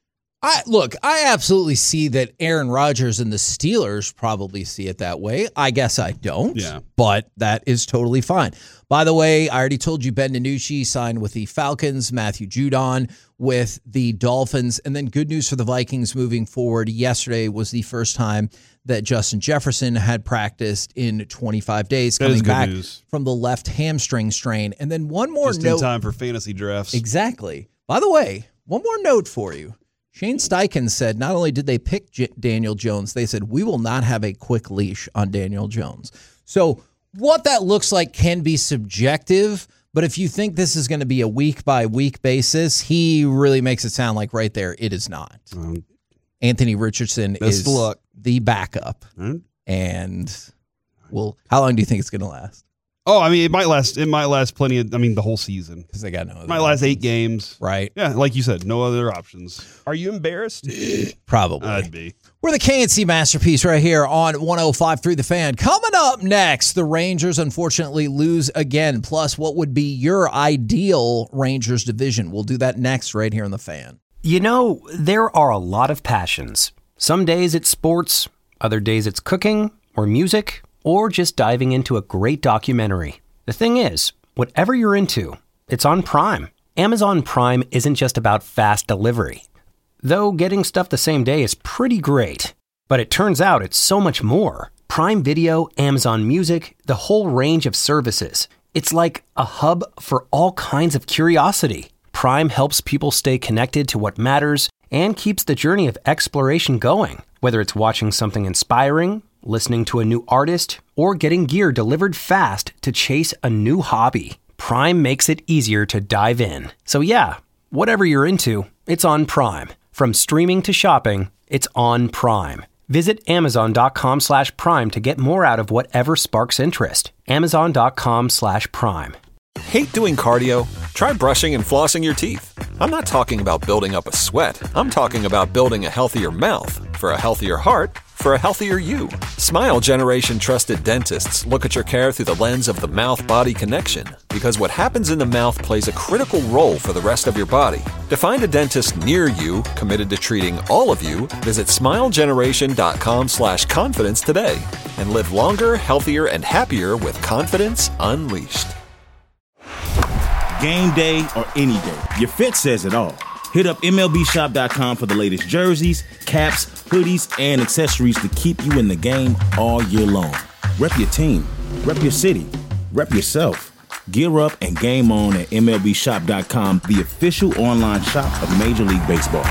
I absolutely see that Aaron Rodgers and the Steelers probably see it that way. I guess I don't, but that is totally fine. By the way, I already told you Ben DiNucci signed with the Falcons, Matthew Judon with the Dolphins, and then good news for the Vikings moving forward. Yesterday was the first time that Justin Jefferson had practiced in 25 days, coming back from the left hamstring strain. And then one more note. Just in time for fantasy drafts. Exactly. By the way, one more note for you. Shane Steichen said not only did they pick Daniel Jones, they said, we will not have a quick leash on Daniel Jones. So what that looks like can be subjective, but if you think this is going to be a week-by-week basis, he really makes it sound like right there it is not. Anthony Richardson is the backup. And how long do you think it's going to last? Oh, I mean, it might last plenty of, the whole season. Because they got no other It might last 8 games. Right. Yeah, like you said, no other options. Are you embarrassed? Probably. I'd be. We're the KNC Masterpiece right here on 105.3 The Fan. Coming up next, the Rangers unfortunately lose again. Plus, what would be your ideal Rangers division? We'll do that next right here on The Fan. There are a lot of passions. Some days it's sports, other days it's cooking, or music, or just diving into a great documentary. The thing is, whatever you're into, it's on Prime. Amazon Prime isn't just about fast delivery. Though getting stuff the same day is pretty great. But it turns out it's so much more. Prime Video, Amazon Music, the whole range of services. It's like a hub for all kinds of curiosity. Prime helps people stay connected to what matters and keeps the journey of exploration going. Whether it's watching something inspiring, listening to a new artist, or getting gear delivered fast to chase a new hobby, Prime makes it easier to dive in. So yeah, whatever you're into, it's on Prime. From streaming to shopping, it's on Prime. Visit Amazon.com/Prime to get more out of whatever sparks interest. Amazon.com/Prime. Hate doing cardio? Try brushing and flossing your teeth. I'm not talking about building up a sweat. I'm talking about building a healthier mouth for a healthier heart for a healthier you. Smile Generation trusted dentists look at your care through the lens of the mouth-body connection, because what happens in the mouth plays a critical role for the rest of your body. To find a dentist near you committed to treating all of you, visit smilegeneration.com/confidence today and live longer, healthier, and happier with confidence unleashed. Game day or any day, your fit says it all. Hit up MLBshop.com for the latest jerseys, caps, hoodies, and accessories to keep you in the game all year long. Rep your team, rep your city, rep yourself. Gear up and game on at MLBshop.com, the official online shop of Major League Baseball.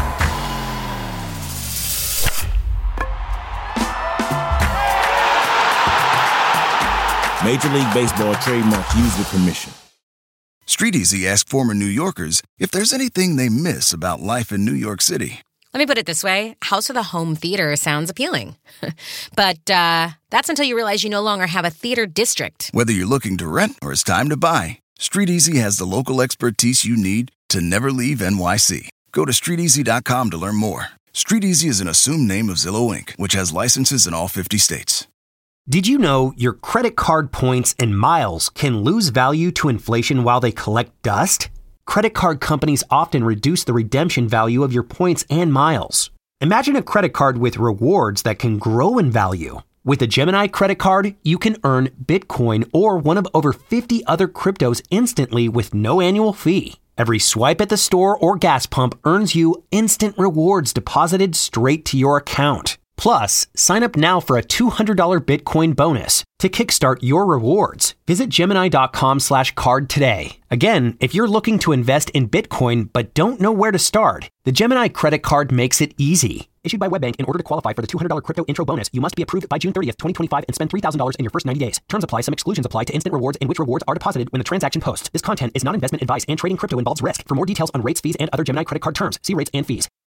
Major League Baseball trademark used with permission. StreetEasy asked former New Yorkers if there's anything they miss about life in New York City. Let me put it this way. House with a home theater sounds appealing. But that's until you realize you no longer have a theater district. Whether you're looking to rent or it's time to buy, StreetEasy has the local expertise you need to never leave NYC. Go to StreetEasy.com to learn more. StreetEasy is an assumed name of Zillow Inc., which has licenses in all 50 states. Did you know your credit card points and miles can lose value to inflation while they collect dust? Credit card companies often reduce the redemption value of your points and miles. Imagine a credit card with rewards that can grow in value. With a Gemini credit card, you can earn Bitcoin or one of over 50 other cryptos instantly with no annual fee. Every swipe at the store or gas pump earns you instant rewards deposited straight to your account. Plus, sign up now for a $200 Bitcoin bonus to kickstart your rewards. Visit Gemini.com/card today. Again, if you're looking to invest in Bitcoin but don't know where to start, the Gemini credit card makes it easy. Issued by WebBank, in order to qualify for the $200 crypto intro bonus, you must be approved by June 30th, 2025 and spend $3,000 in your first 90 days. Terms apply. Some exclusions apply to instant rewards in which rewards are deposited when the transaction posts. This content is not investment advice and trading crypto involves risk. For more details on rates, fees, and other Gemini credit card terms, see rates and fees.